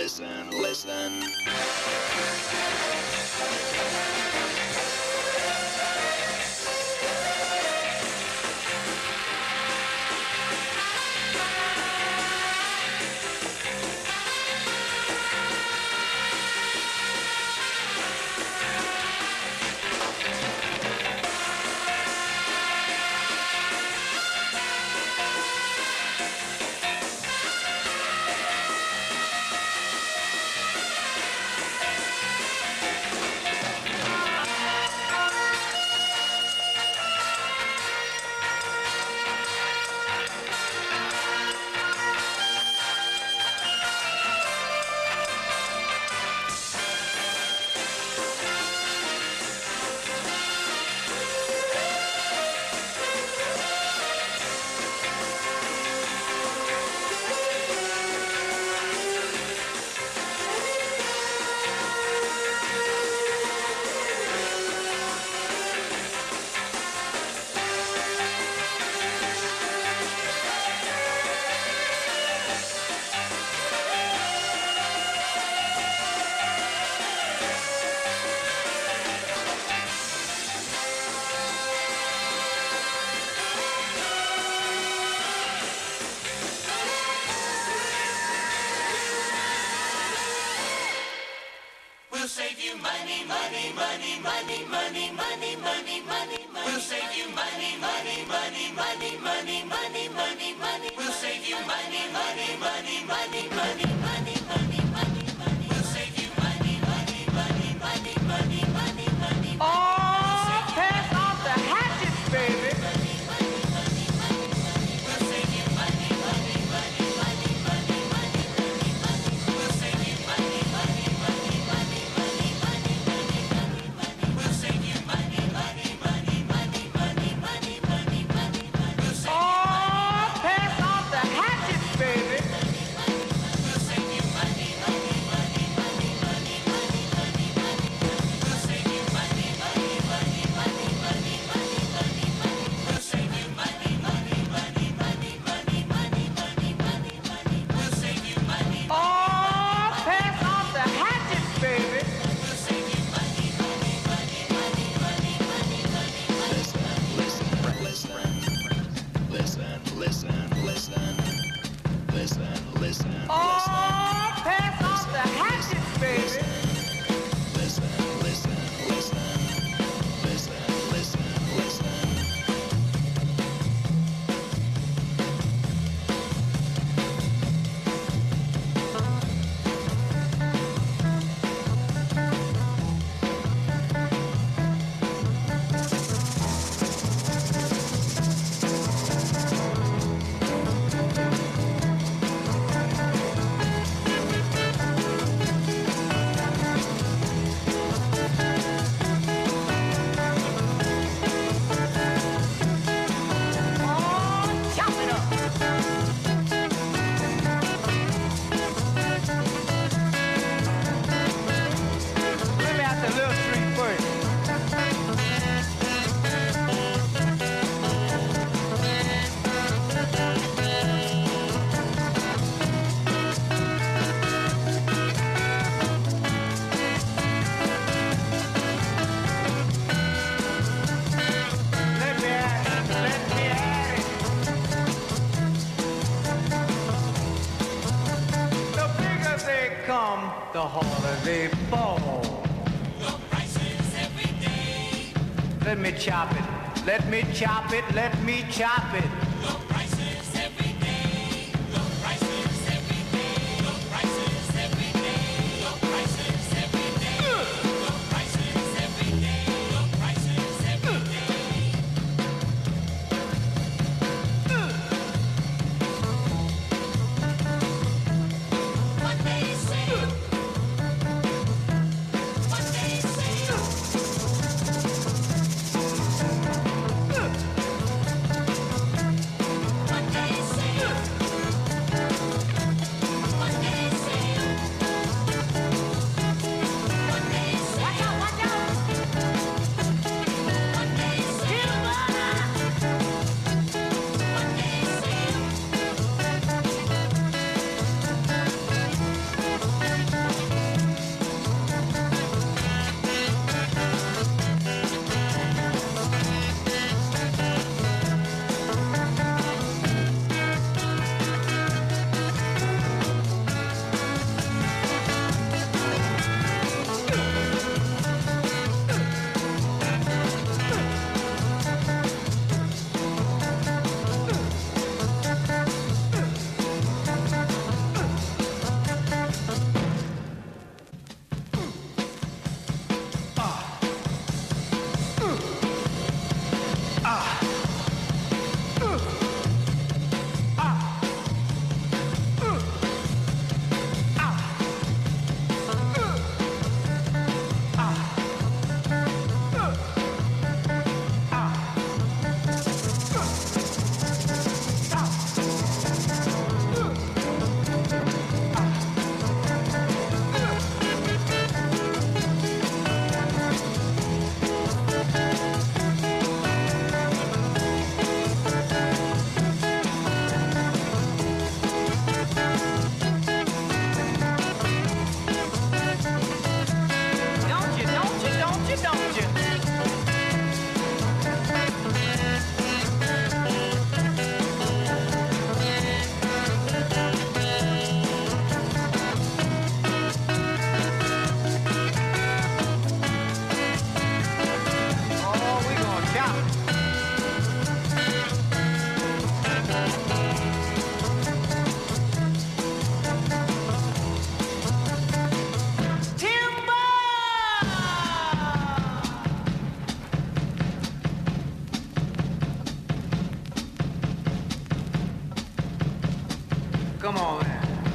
listen. We'll save you money, money, money, money, money, money, money, money, money. We'll save you money, money, money, money, money, money, money, money. We'll save you money, money, money, money, money, money, money, money, money. We'll save you money, money, money, money, money, money, money. Oh, pass off the hatchet, baby. The holiday fall. Your prices every day. Let me chop it. Let me chop it. Let me chop it. Your prices every day. Your prices every day. Your prices every day. Your prices every day. Your prices every day. Your prices every day. What they say. Come on, man.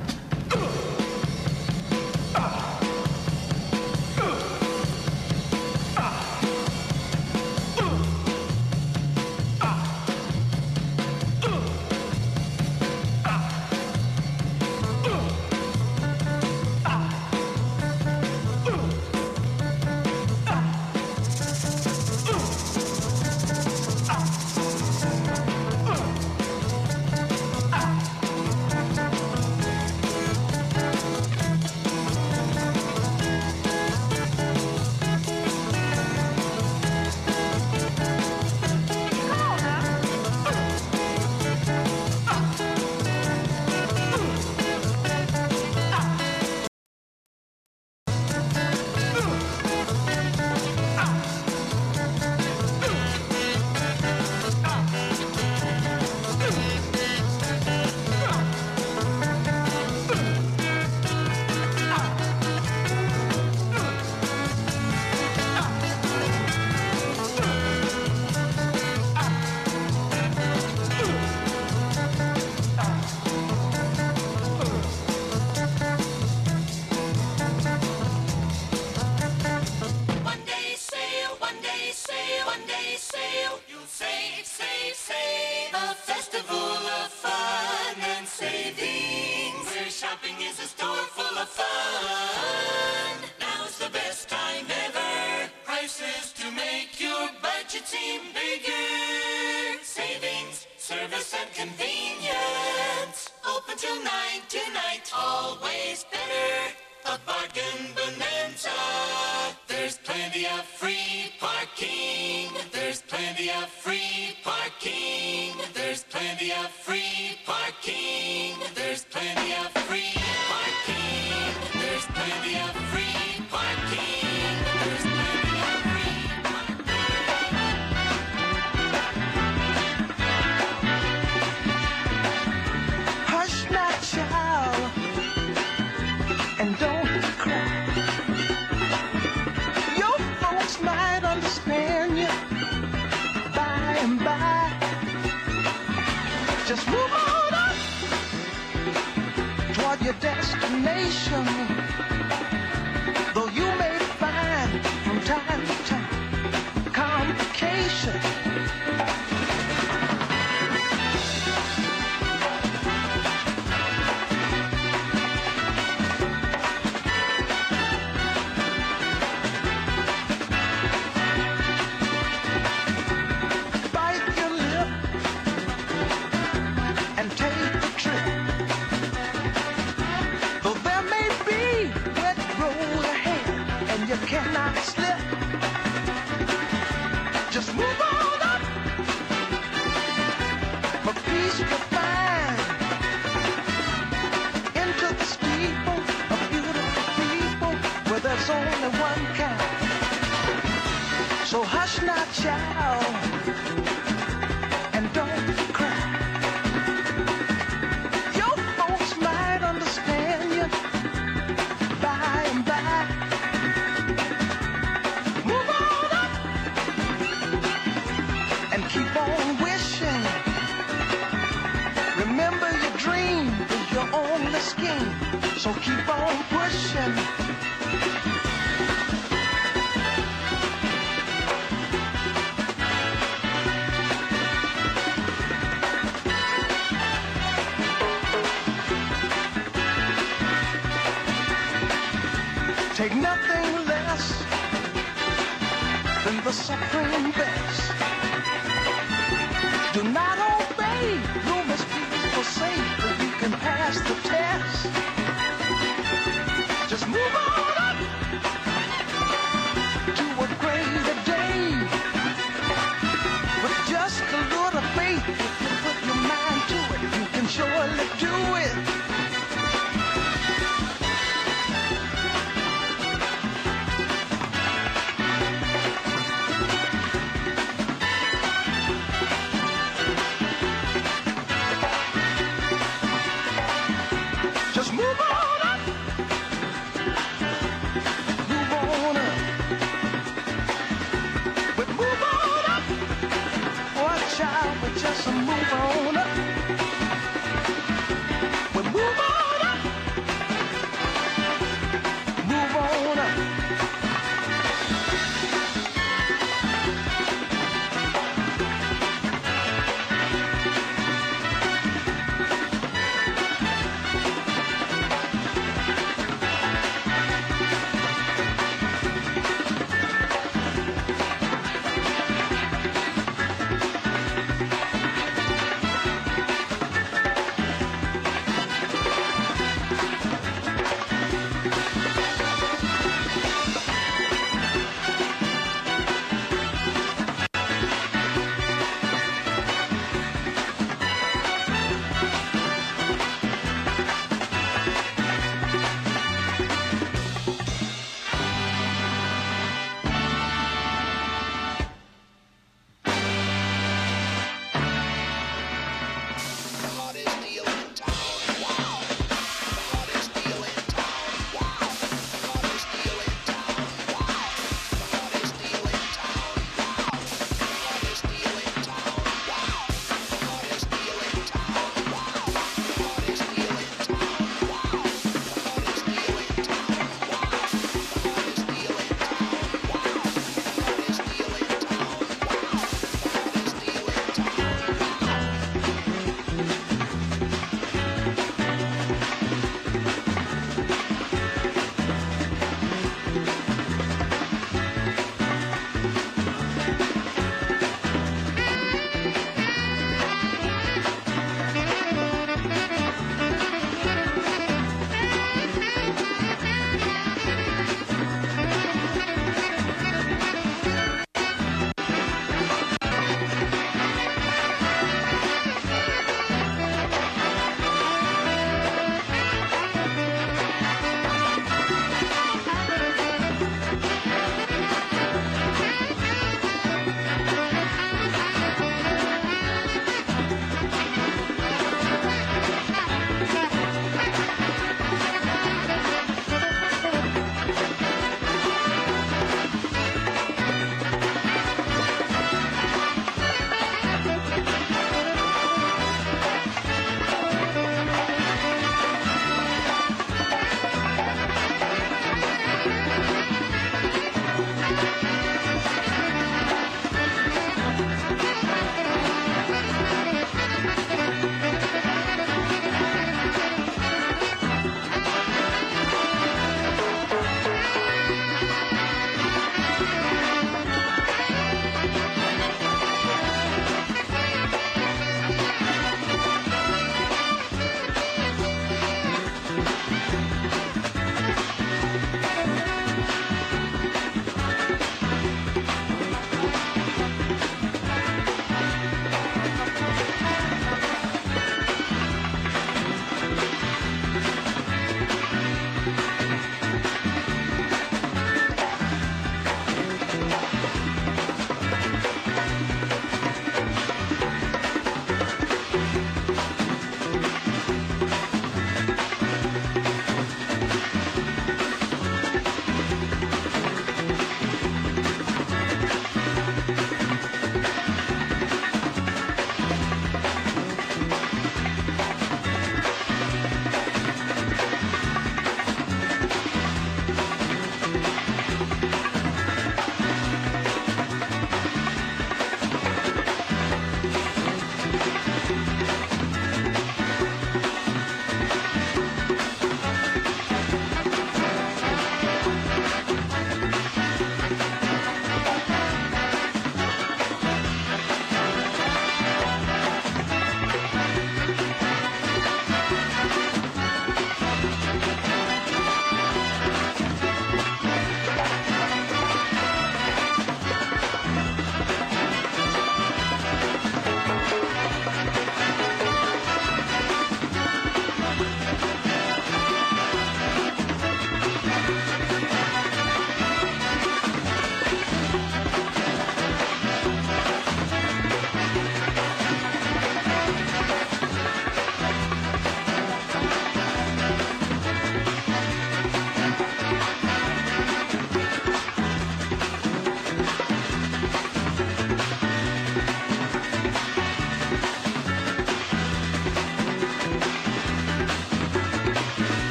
Take nothing less than the supreme best. Do not obey, rumors people say, but you can pass the test. Just move on up to a greater day. With just a little faith, if you put your mind to it, you can surely do it. Just move on up. We're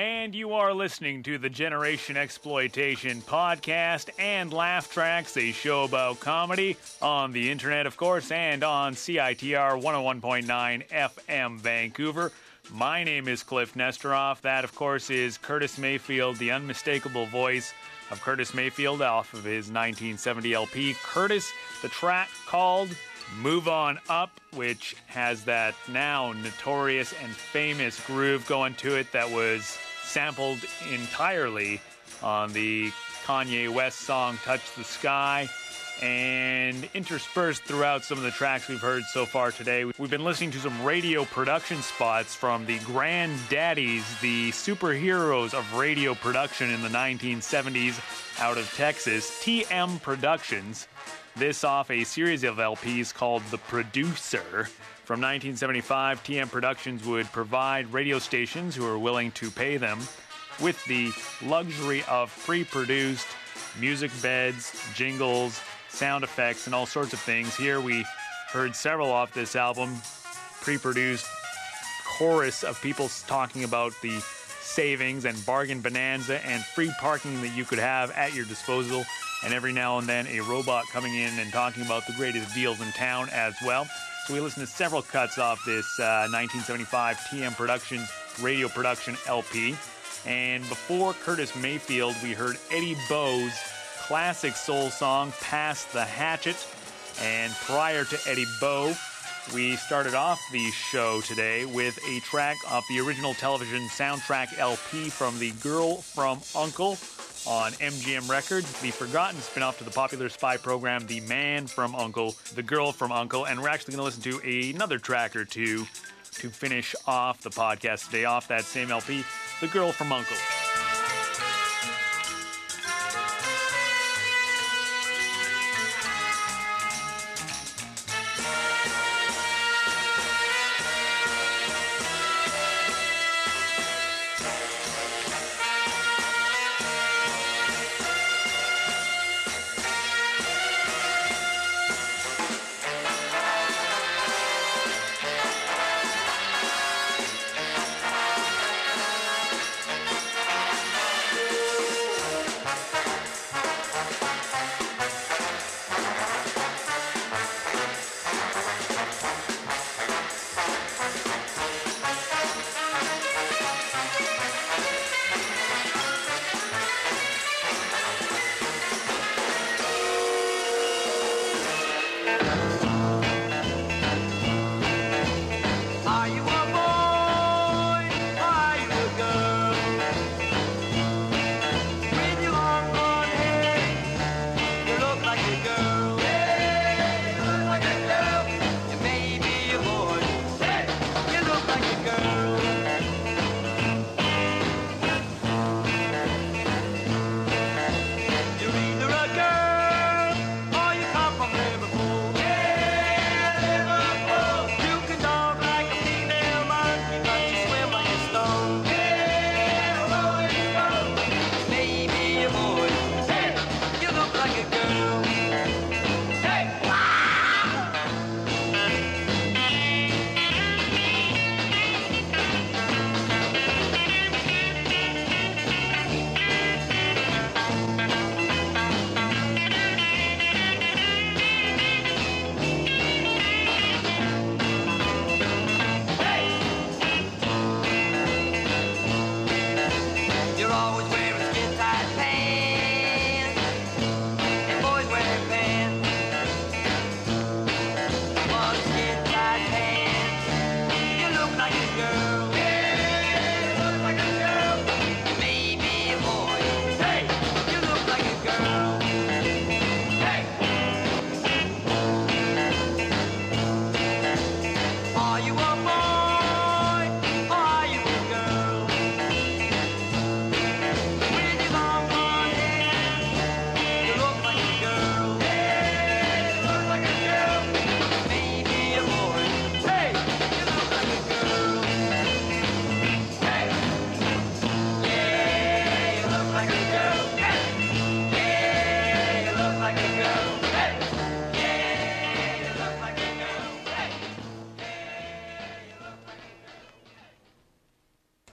And you are listening to the Generation Exploitation podcast and Laugh Tracks, a show about comedy on the internet, of course, and on CITR 101.9 FM Vancouver. My name is Cliff Nestoroff. That, of course, is Curtis Mayfield, the unmistakable voice of Curtis Mayfield off of his 1970 LP. Curtis, the track called Move On Up, which has that now notorious and famous groove going to it that was sampled entirely on the Kanye West song Touch the Sky, and interspersed throughout some of the tracks we've heard so far today. We've been listening to some radio production spots from the granddaddies, the superheroes of radio production in the 1970s out of Texas, TM Productions. This off a series of LPs called The Producer. From 1975, TM Productions would provide radio stations who are willing to pay them with the luxury of pre-produced music beds, jingles, sound effects, and all sorts of things. Here we heard several off this album, pre-produced chorus of people talking about the savings and bargain bonanza and free parking that you could have at your disposal, and every now and then a robot coming in and talking about the greatest deals in town as well. So we listened to several cuts off this 1975 TM Productions radio production LP. And before Curtis Mayfield, we heard Eddie Bo's classic soul song, Pass the Hatchet. And prior to Eddie Bo, we started off the show today with a track off the original television soundtrack LP from The Girl from U.N.C.L.E. on MGM Records, the forgotten spin-off to the popular spy program The Man from U.N.C.L.E., The Girl from U.N.C.L.E., and we're actually going to listen to another track or two to finish off the podcast today off that same LP, The Girl from U.N.C.L.E. Girl